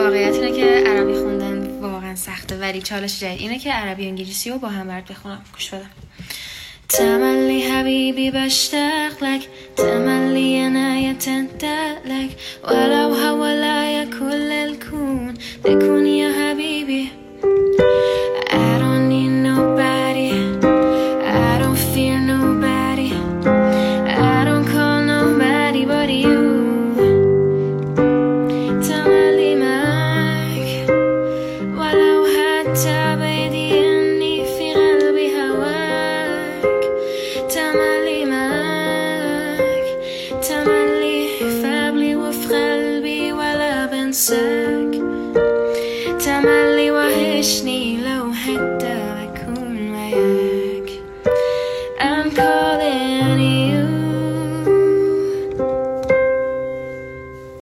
واقعیت اینه که عربی خوندن واقعا سخته، ولی چالش جدید اینه که عربی و انگلیسی رو با هم برات بخونم. گوش بده. تملي حبيبي بشتاق لك، تملي أنا يتندى لك، ولو حواليا كل الكون تكون يا حبيبي. I don't need nobody, I don't fear nobody, I don't call nobody but you. تملي معك ولو حتى بيدي إني في قلبي هواك. تملي معك تملي في قبلي وفي قلبي ولا بنساك.